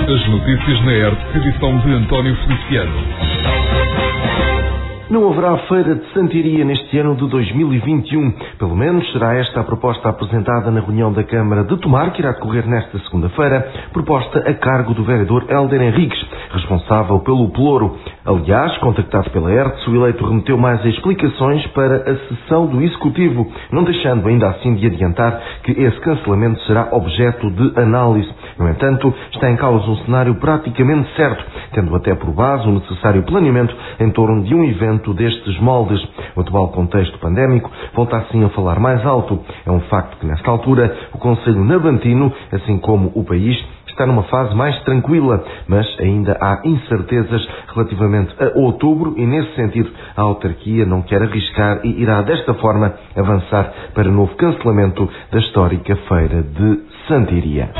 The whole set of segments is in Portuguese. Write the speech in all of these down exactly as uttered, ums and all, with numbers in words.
As notícias na R T P, edição de António Feliciano. Não haverá Feira de Santiria neste ano de dois mil e vinte e um. Pelo menos será esta a proposta apresentada na reunião da Câmara de Tomar, que irá decorrer nesta segunda-feira, proposta a cargo do vereador Hélder Henriques, responsável pelo Pelouro. Aliás, contactado pela R T S, o eleito remeteu mais explicações para a sessão do Executivo, não deixando ainda assim de adiantar que esse cancelamento será objeto de análise. No entanto, está em causa um cenário praticamente certo, tendo até por base o necessário planeamento em torno de um evento destes moldes. O atual contexto pandémico volta assim a falar mais alto. É um facto que, nesta altura, o Concelho Navantino, assim como o país, está numa fase mais tranquila, mas ainda há incertezas relativamente a outubro e, nesse sentido, a autarquia não quer arriscar e irá, desta forma, avançar para o novo cancelamento da histórica Feira de Santiria.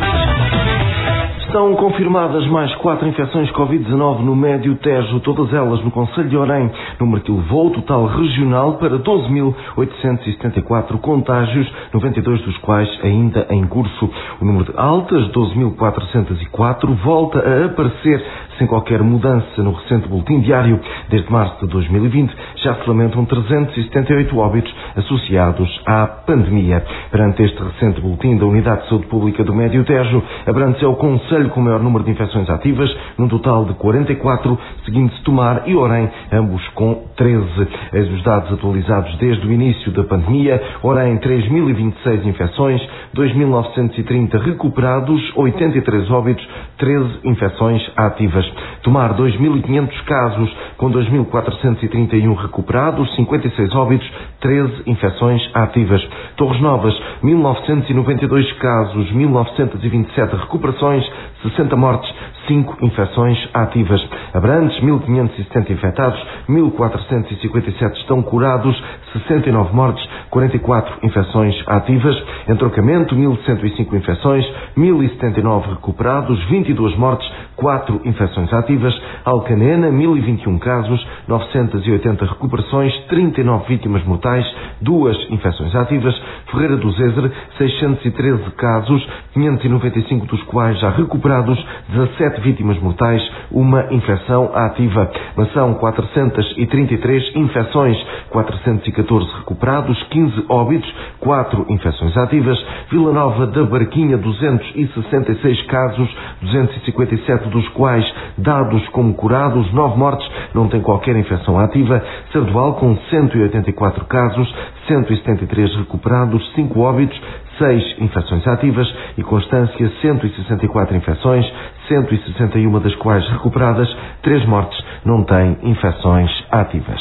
Estão confirmadas mais quatro infecções covid dezanove no Médio Tejo, todas elas no concelho de Orém, número que levou o total regional para doze mil oitocentos e setenta e quatro contágios, noventa e dois dos quais ainda em curso. O número de altas, doze mil quatrocentos e quatro, volta a aparecer sem qualquer mudança no recente boletim diário. Desde março de dois mil e vinte já se lamentam trezentos e setenta e oito óbitos associados à pandemia. Perante este recente boletim da Unidade de Saúde Pública do Médio Tejo, Abrantes é o concelho com o maior número de infecções ativas, num total de quarenta e quatro, seguindo-se Tomar e Orém, ambos com treze. Eis os dados atualizados desde o início da pandemia. Orém, três mil e vinte e seis infecções, dois mil novecentos e trinta recuperados, oitenta e três óbitos, treze infecções ativas. Tomar, dois mil e quinhentos casos, com dois mil quatrocentos e trinta e um recuperados, cinquenta e seis óbitos, treze infecções ativas. Torres Novas, mil novecentos e noventa e dois casos, mil novecentos e vinte e sete recuperações, sessenta mortes, cinco infecções ativas. Abrantes, mil quinhentos e setenta infectados, mil quatrocentos e cinquenta e sete estão curados, sessenta e nove mortes, quarenta e quatro infecções ativas. Entrocamento, mil cento e cinco infecções, mil e setenta e nove recuperados, vinte e duas mortes, quatro infecções ativas. Alcanena, mil e vinte e um casos, novecentos e oitenta recuperações, trinta e nove vítimas mortais, duas infecções ativas. Ferreira do Zezer, seiscentos e treze casos, quinhentos e noventa e cinco dos quais já recuperados, dezassete vítimas mortais, uma infecção ativa. Mação, quatrocentos e trinta e três infecções, quatrocentos e catorze recuperados, quinze óbitos, quatro infecções ativas. Vila Nova da Barquinha, duzentos e sessenta e seis casos, duzentos e cinquenta e sete dos quais dados como curados, nove mortes, não tem qualquer infecção ativa. Sardual, com cento e oitenta e quatro casos, cento e setenta e três recuperados, cinco óbitos, seis infecções ativas. E Constância, cento e sessenta e quatro infecções, cento e sessenta e uma das quais recuperadas, três mortes, não tem infecções ativas.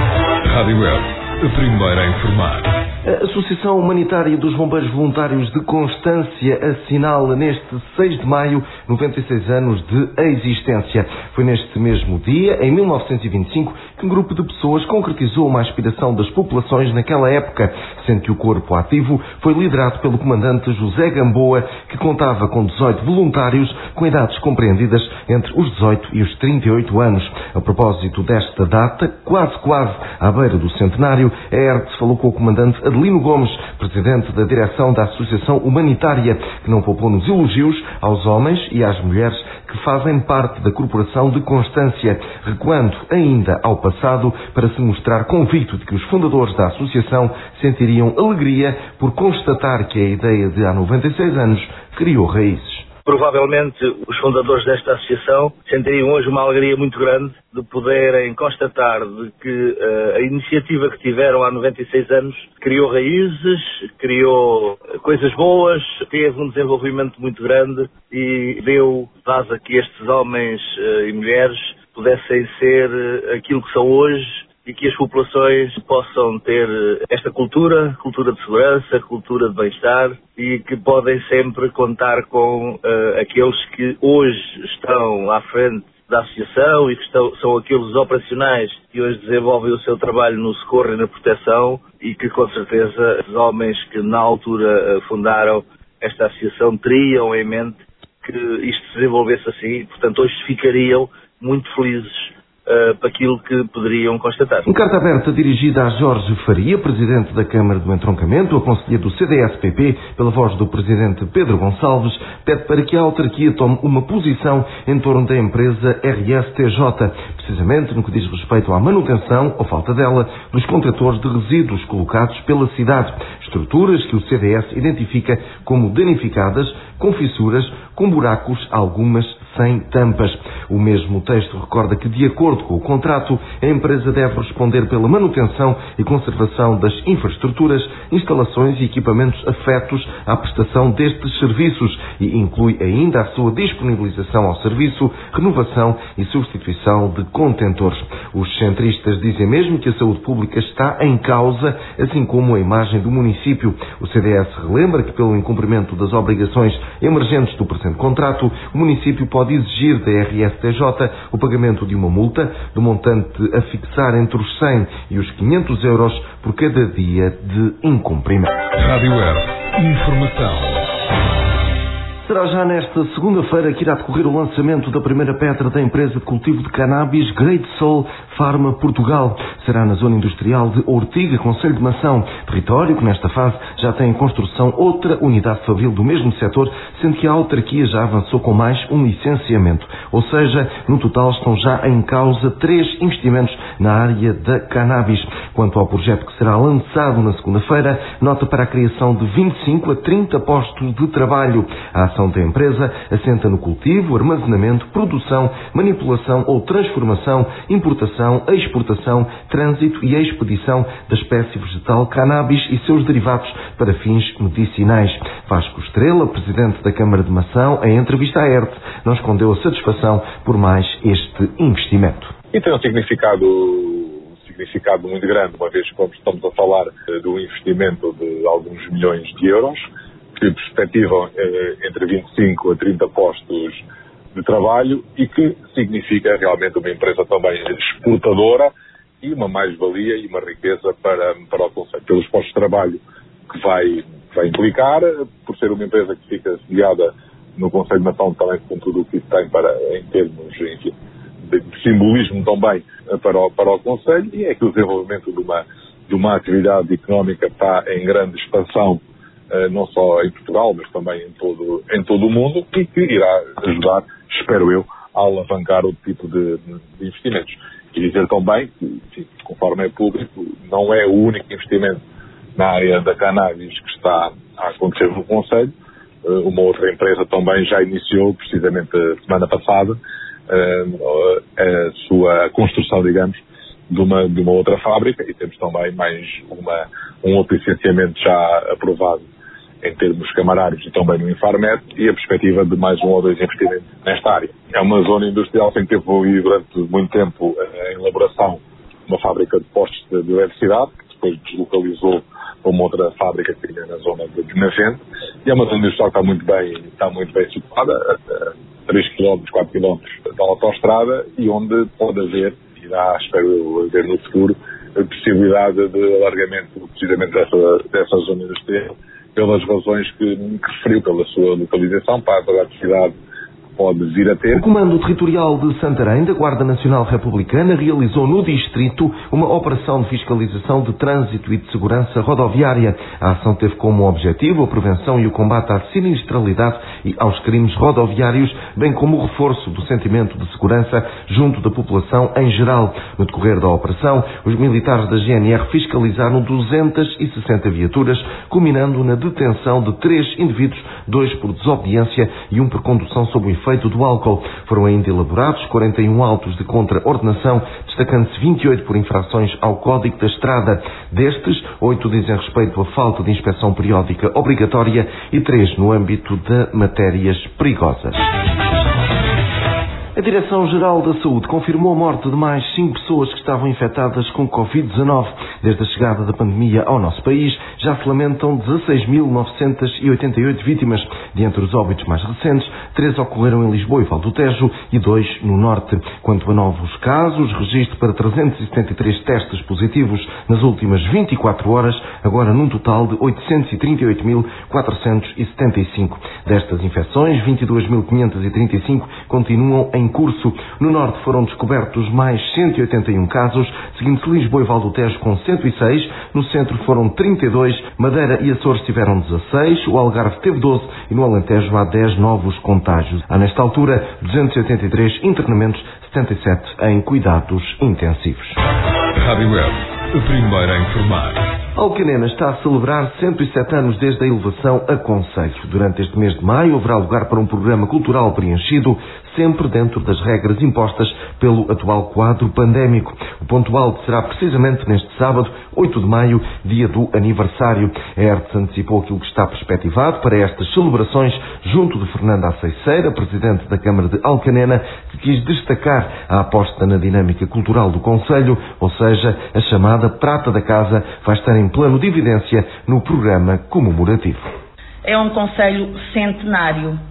Rádio Web, a primeira a informar. A Associação Humanitária dos Bombeiros Voluntários de Constância assinala neste seis de maio noventa e seis anos de existência. Foi neste mesmo dia, em mil novecentos e vinte e cinco, que um grupo de pessoas concretizou uma aspiração das populações naquela época, sendo que o corpo ativo foi liderado pelo comandante José Gamboa, que contava com dezoito voluntários com idades compreendidas entre os dezoito e os trinta e oito anos. A propósito desta data, quase quase à beira do centenário, a R T S falou com o comandante Adelino Gomes, presidente da direção da Associação Humanitária, que não poupou nos elogios aos homens e às mulheres que fazem parte da Corporação de Constância, recuando ainda ao passado para se mostrar convicto de que os fundadores da associação sentiriam alegria por constatar que a ideia de há noventa e seis anos criou raízes. Provavelmente os fundadores desta associação sentiriam hoje uma alegria muito grande de poderem constatar de que uh, a iniciativa que tiveram há noventa e seis anos criou raízes, criou coisas boas, teve um desenvolvimento muito grande e deu base a que estes homens uh, e mulheres pudessem ser uh, aquilo que são hoje e que as populações possam ter esta cultura, cultura de segurança, cultura de bem-estar e que podem sempre contar com uh, aqueles que hoje estão à frente da associação e que estão, são aqueles operacionais que hoje desenvolvem o seu trabalho no socorro e na proteção e que com certeza os homens que na altura uh, fundaram esta associação teriam em mente que isto se desenvolvesse assim, portanto hoje ficariam muito felizes Uh, para aquilo que poderiam constatar. Em carta aberta dirigida a Jorge Faria, presidente da Câmara do Entroncamento, a conselheiro do C D S P P, pela voz do presidente Pedro Gonçalves, pede para que a autarquia tome uma posição em torno da empresa R S T J, precisamente no que diz respeito à manutenção, ou falta dela, dos contentores de resíduos colocados pela cidade, estruturas que o C D S identifica como danificadas, com fissuras, com buracos, algumas sem tampas. O mesmo texto recorda que, de acordo com o contrato, a empresa deve responder pela manutenção e conservação das infraestruturas, instalações e equipamentos afetos à prestação destes serviços e inclui ainda a sua disponibilização ao serviço, renovação e substituição de contentores. Os centristas dizem mesmo que a saúde pública está em causa, assim como a imagem do município. O C D S relembra que, pelo incumprimento das obrigações emergentes do presente contrato, o município pode exigir da R S T J o pagamento de uma multa do montante a fixar entre os cem e os quinhentos euros por cada dia de incumprimento. Rádio Air. Informação. Será já nesta segunda-feira que irá decorrer o lançamento da primeira pedra da empresa de cultivo de cannabis Great Soul Pharma Portugal. Será na zona industrial de Ortiga, concelho de Mação, território que nesta fase já tem em construção outra unidade fabril do mesmo setor, sendo que a autarquia já avançou com mais um licenciamento. Ou seja, no total estão já em causa três investimentos na área da cannabis. Quanto ao projeto que será lançado na segunda-feira, nota para a criação de vinte e cinco a trinta postos de trabalho. A ação da empresa assenta no cultivo, armazenamento, produção, manipulação ou transformação, importação, exportação, trânsito e expedição da espécie vegetal cannabis e seus derivados para fins medicinais. Vasco Estrela, presidente da Câmara de Mação, em entrevista à ERTE, não escondeu a satisfação por mais este investimento. E tem um significado, um significado muito grande, uma vez que estamos a falar de um investimento de alguns milhões de euros, que perspectivam eh, entre vinte e cinco a trinta postos de trabalho e que significa realmente uma empresa também exportadora e uma mais-valia e uma riqueza para, para o concelho, pelos postos de trabalho que vai, que vai implicar, por ser uma empresa que fica sediada no Concelho de Mação também com tudo o que isso tem para, em termos enfim, de, de simbolismo também para o, para o concelho, e é que o desenvolvimento de uma, de uma atividade económica está em grande expansão, não só em Portugal, mas também em todo, em todo o mundo, e que irá ajudar, espero eu, a alavancar o tipo de, de investimentos. E dizer também que, enfim, conforme é público, não é o único investimento na área da cannabis que está a acontecer no concelho. Uma outra empresa também já iniciou, precisamente a semana passada, a sua construção, digamos, de uma, de uma outra fábrica, e temos também mais uma, um outro licenciamento já aprovado em termos camarários e também no Infarmed, e a perspectiva de mais um ou dois investimentos nesta área. É uma zona industrial que teve envolvido durante muito tempo em elaboração uma fábrica de postos de eletricidade, que depois deslocalizou para uma outra fábrica que tinha na zona de Benavente, e é uma zona industrial que está muito bem, está muito bem situada, a três quilómetros, quatro quilómetros da autoestrada, e onde pode haver, irá, espero eu, haver no futuro, a possibilidade de alargamento precisamente dessa, dessa zona industrial, pelas razões que, que referiu, pela sua localização, para a atividade que pode vir a ter. O Comando Territorial de Santarém, da Guarda Nacional Republicana, realizou no distrito uma operação de fiscalização de trânsito e de segurança rodoviária. A ação teve como objetivo a prevenção e o combate à sinistralidade e aos crimes rodoviários, bem como o reforço do sentimento de segurança junto da população em geral. No decorrer da operação, os militares da G N R fiscalizaram duzentas e sessenta viaturas, culminando na detenção de três indivíduos, dois por desobediência e um por condução sob o efeito do álcool. Foram ainda elaborados quarenta e um autos de contraordenação, destacando-se vinte e oito por infrações ao Código da Estrada. Destes, oito dizem respeito à falta de inspeção periódica obrigatória e três no âmbito de matérias perigosas. A Direção-Geral da Saúde confirmou a morte de mais cinco pessoas que estavam infectadas com covid dezanove. Desde a chegada da pandemia ao nosso país, já se lamentam dezasseis mil novecentas e oitenta e oito vítimas. De entre os óbitos mais recentes, três ocorreram em Lisboa e Val do Tejo e dois no Norte. Quanto a novos casos, registro para trezentos e setenta e três testes positivos nas últimas vinte e quatro horas, agora num total de oitocentos e trinta e oito mil quatrocentos e setenta e cinco. Destas infecções, vinte e duas mil quinhentos e trinta e cinco continuam em em curso. No Norte foram descobertos mais cento e oitenta e um casos, seguindo-se Lisboa e Val do Tejo com cento e seis, no Centro foram trinta e dois, Madeira e Açores tiveram dezasseis, o Algarve teve doze e no Alentejo há dez novos contágios. Há nesta altura duzentos e oitenta e três internamentos, setenta e sete em cuidados intensivos. Rádio Web, a primeira a informar. Alcanena está a celebrar cento e sete anos desde a elevação a concelho. Durante este mês de maio haverá lugar para um programa cultural preenchido, sempre dentro das regras impostas pelo atual quadro pandémico. O ponto alto será precisamente neste sábado, oito de maio, dia do aniversário. A Hertz antecipou aquilo que está perspectivado para estas celebrações junto de Fernanda Aceiceira, presidente da Câmara de Alcanena, que quis destacar a aposta na dinâmica cultural do concelho, ou seja, a chamada Prata da Casa vai estar em plano de evidência no programa comemorativo. É um concelho centenário uh,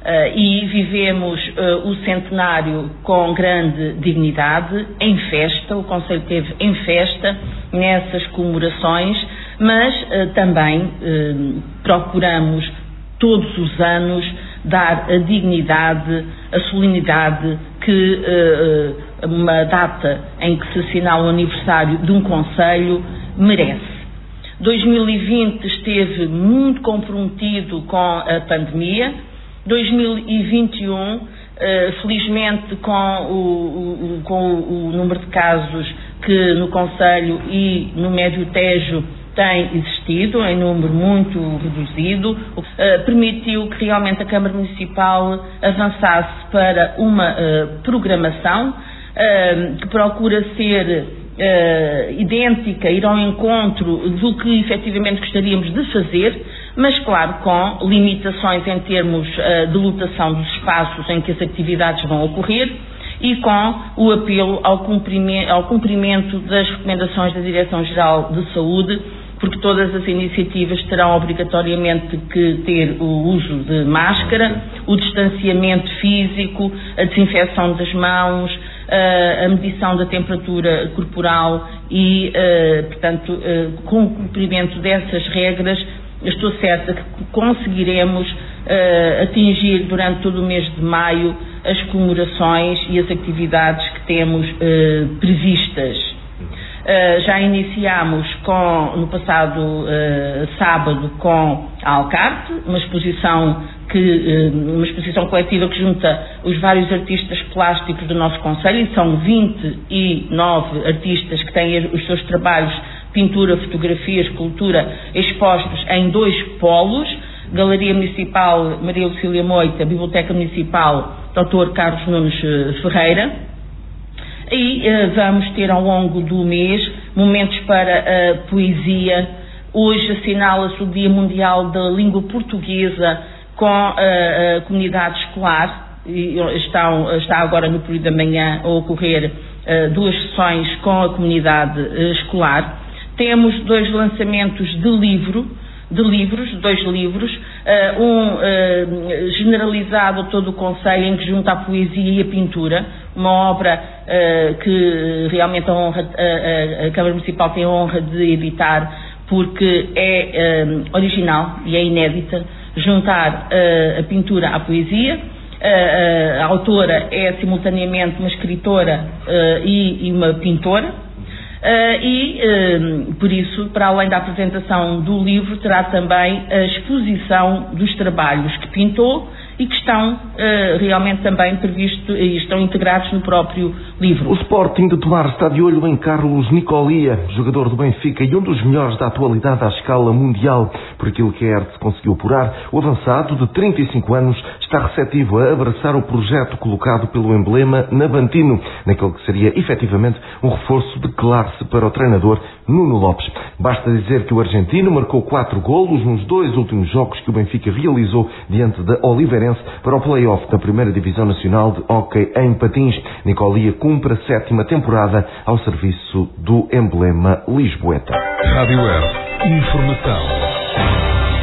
e vivemos uh, o centenário com grande dignidade, em festa. O concelho esteve em festa nessas comemorações, mas uh, também uh, procuramos todos os anos dar a dignidade, a solenidade que uh, uma data em que se assinala o aniversário de um concelho merece. dois mil e vinte esteve muito comprometido com a pandemia. dois mil e vinte e um, felizmente, com o, o, com o número de casos que no concelho e no Médio Tejo tem existido, em número muito reduzido, permitiu que realmente a Câmara Municipal avançasse para uma programação que procura ser Uh, idêntica, ir ao encontro do que efetivamente gostaríamos de fazer, mas claro, com limitações em termos uh, de lotação dos espaços em que as atividades vão ocorrer e com o apelo ao cumprimento, ao cumprimento das recomendações da Direção-Geral de Saúde, porque todas as iniciativas terão obrigatoriamente que ter o uso de máscara, o distanciamento físico, a desinfecção das mãos, a medição da temperatura corporal e, portanto, com o cumprimento dessas regras, estou certa que conseguiremos atingir durante todo o mês de maio as comemorações e as atividades que temos previstas. Uh, já iniciámos com, no passado uh, sábado com a Alcarte, uma exposição, que, uh, uma exposição coletiva que junta os vários artistas plásticos do nosso concelho, e são vinte e nove artistas que têm os seus trabalhos, pintura, fotografia, escultura, expostos em dois polos: Galeria Municipal Maria Lucília Moita, Biblioteca Municipal doutor Carlos Nunes Ferreira. E uh, vamos ter ao longo do mês momentos para a uh, poesia. Hoje assinala-se o Dia Mundial da Língua Portuguesa com uh, a comunidade escolar. E estão, está agora no período da manhã a ocorrer uh, duas sessões com a comunidade uh, escolar. Temos dois lançamentos de livro, de livros, dois livros, uh, um uh, generalizado a todo o concelho, em que junta a poesia e a pintura, uma obra uh, que realmente a, honra, uh, a Câmara Municipal tem a honra de editar, porque é uh, original e é inédita, juntar uh, a pintura à poesia. Uh, a autora é simultaneamente uma escritora uh, e, e uma pintora. Uh, e, uh, por isso, para além da apresentação do livro, terá também a exposição dos trabalhos que pintou e que estão uh, realmente também previstos e estão integrados no próprio livro. O Sporting de Tomar está de olho em Carlos Nicolia, jogador do Benfica e um dos melhores da atualidade à escala mundial. Por aquilo que a Hertz conseguiu apurar, o avançado de trinta e cinco anos está receptivo a abraçar o projeto colocado pelo emblema Navantino, naquele que seria efetivamente um reforço de classe para o treinador Nuno Lopes. Basta dizer que o argentino marcou quatro golos nos dois últimos jogos que o Benfica realizou diante da Oliveirense para o play-off da primeira Divisão Nacional de Hóquei em Patins. Nicolia cumpre a sétima temporada ao serviço do emblema lisboeta. Rádio Web, informação.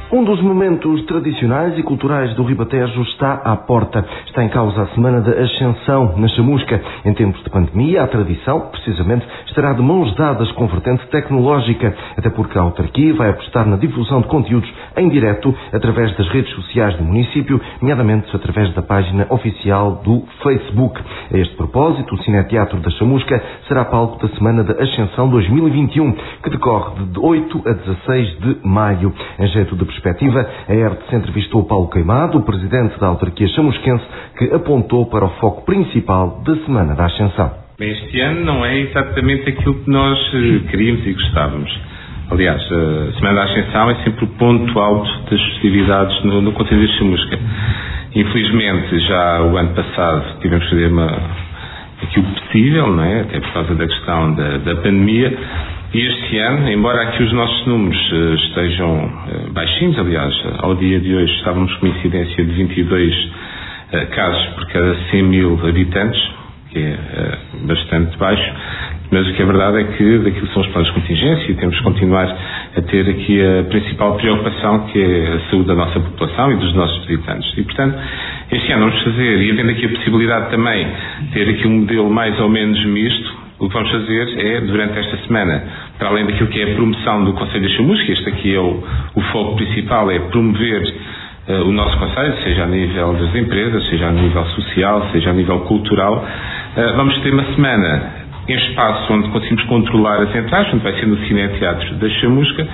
Um dos momentos tradicionais e culturais do Ribatejo está à porta. Está em causa a Semana da Ascensão, na Chamusca. Em tempos de pandemia, a tradição, precisamente, estará de mãos dadas com vertente tecnológica, até porque a autarquia vai apostar na difusão de conteúdos em direto através das redes sociais do município, nomeadamente através da página oficial do Facebook. A este propósito, o Cineteatro da Chamusca será palco da Semana da Ascensão dois mil e vinte e um, que decorre de oito a dezasseis de maio. Em jeito de perspectiva, a ERTE entrevistou Paulo Queimado, o presidente da autarquia chamusquense, que apontou para o foco principal da Semana da Ascensão. Bem, este ano não é exatamente aquilo que nós queríamos e gostávamos. Aliás, a Semana da Ascensão é sempre o ponto alto das festividades no, no concelho de Chamusca. Infelizmente, já o ano passado tivemos que fazer uma, aquilo possível, não é? Até por causa da questão da, da pandemia. E este ano, embora aqui os nossos números uh, estejam uh, baixinhos, aliás, ao dia de hoje estávamos com uma incidência de vinte e dois uh, casos por cada cem mil habitantes, que é uh, bastante baixo, mas o que é verdade é que daquilo são os planos de contingência e temos que continuar a ter aqui a principal preocupação, que é a saúde da nossa população e dos nossos visitantes. E, portanto, este ano vamos fazer, e havendo aqui a possibilidade também de ter aqui um modelo mais ou menos misto, o que vamos fazer é, durante esta semana, para além daquilo que é a promoção do Concelho de Chamusca, este aqui é o, o foco principal, é promover uh, o nosso Concelho, seja a nível das empresas, seja a nível social, seja a nível cultural. Uh, vamos ter uma semana em espaço onde conseguimos controlar as entradas, onde vai ser no Cineteatro da Chamusca,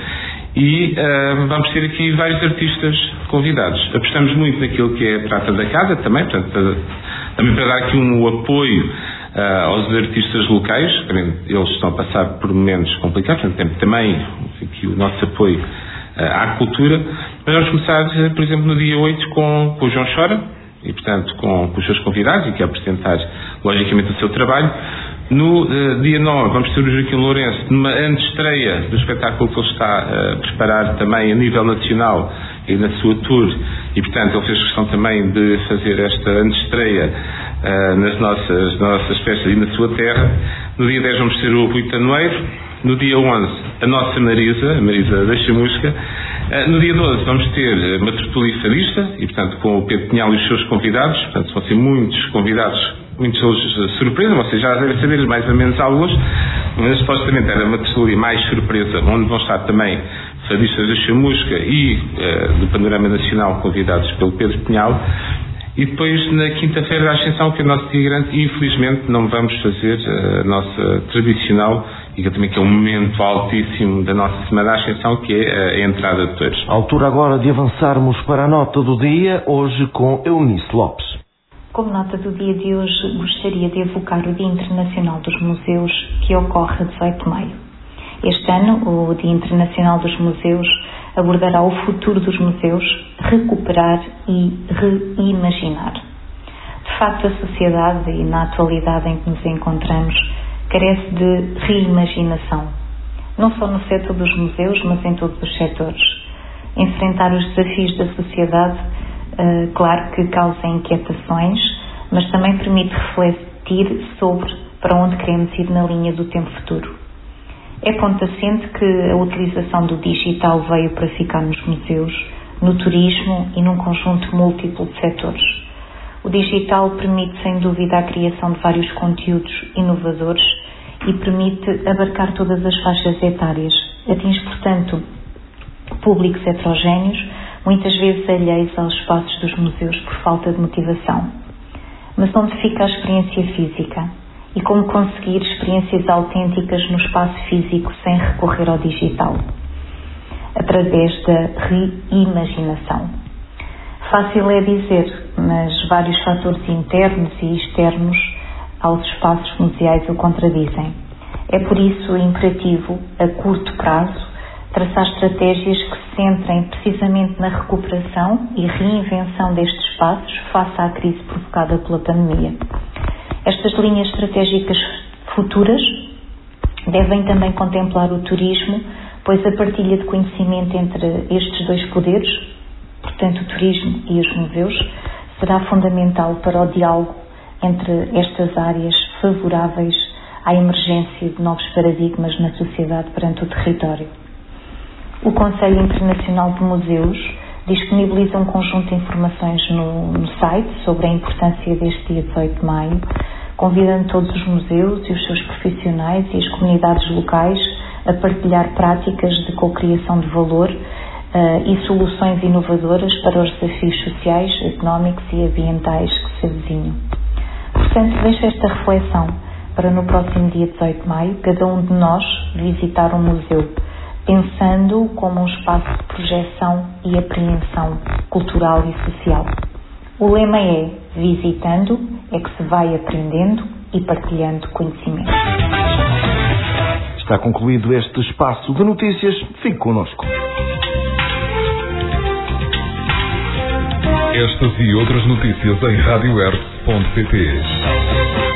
e uh, vamos ter aqui vários artistas convidados. Apostamos muito naquilo que é a Prata da Casa também, portanto, para, também para dar aqui um apoio Uh, aos artistas locais. Eles estão a passar por momentos complicados, portanto, temos também aqui o nosso apoio uh, à cultura, mas vamos começar, uh, por exemplo, no dia oito com, com o João Chora, e portanto com, com os seus convidados, e que é apresentar logicamente o seu trabalho. No uh, dia nove vamos ter o Joaquim Lourenço numa antestreia do espetáculo que ele está uh, a preparar também a nível nacional e na sua tour, e portanto ele fez questão também de fazer esta antestreia Uh, nas nossas, nossas festas e na sua terra. No dia dez vamos ter o Rui Tanoeiro. No dia onze a nossa Marisa, a Marisa da Chamusca. Uh, no dia doze vamos ter uma tertulia fadista, e portanto com o Pedro Pinhal e os seus convidados. Portanto vão ser muitos convidados, muitos deles surpresa, vocês já devem saber mais ou menos alguns, mas supostamente era uma tertulia mais surpresa, onde vão estar também fadistas da Chamusca e uh, do Panorama Nacional, convidados pelo Pedro Pinhal. E depois, na quinta-feira da Ascensão, que é o nosso dia grande, infelizmente não vamos fazer a nossa tradicional, e que também que é um momento altíssimo da nossa Semana da Ascensão, que é a entrada de touros. A altura agora de avançarmos para a nota do dia, hoje com Eunice Lopes. Como nota do dia de hoje, gostaria de evocar o Dia Internacional dos Museus, que ocorre a dezoito de maio. Este ano, o Dia Internacional dos Museus abordará o futuro dos museus, recuperar e reimaginar. De facto, a sociedade, e na atualidade em que nos encontramos, carece de reimaginação, não só no setor dos museus, mas em todos os setores. Enfrentar os desafios da sociedade, uh, claro que causa inquietações, mas também permite refletir sobre para onde queremos ir na linha do tempo futuro. É ponto assente que a utilização do digital veio para ficar nos museus, no turismo e num conjunto múltiplo de setores. O digital permite, sem dúvida, a criação de vários conteúdos inovadores e permite abarcar todas as faixas etárias. Atinge, portanto, públicos heterogéneos, muitas vezes alheios aos espaços dos museus por falta de motivação. Mas onde fica a experiência física? E como conseguir experiências autênticas no espaço físico sem recorrer ao digital? Através da reimaginação. Fácil é dizer, mas vários fatores internos e externos aos espaços museais o contradizem. É por isso imperativo, a curto prazo, traçar estratégias que se centrem precisamente na recuperação e reinvenção destes espaços face à crise provocada pela pandemia. Estas linhas estratégicas futuras devem também contemplar o turismo, pois a partilha de conhecimento entre estes dois poderes, portanto o turismo e os museus, será fundamental para o diálogo entre estas áreas favoráveis à emergência de novos paradigmas na sociedade perante o território. O Conselho Internacional de Museus disponibiliza um conjunto de informações no, no site sobre a importância deste dia dezoito de maio, convidando todos os museus e os seus profissionais e as comunidades locais a partilhar práticas de cocriação de valor uh, e soluções inovadoras para os desafios sociais, económicos e ambientais que se avizinham. Portanto, deixo esta reflexão para no próximo dia dezoito de maio, cada um de nós visitar um museu, pensando como um espaço de projeção e apreensão cultural e social. O lema é: visitando é que se vai aprendendo e partilhando conhecimento. Está concluído este espaço de notícias. Fique connosco. Estas e outras notícias em rádio erc ponto pt.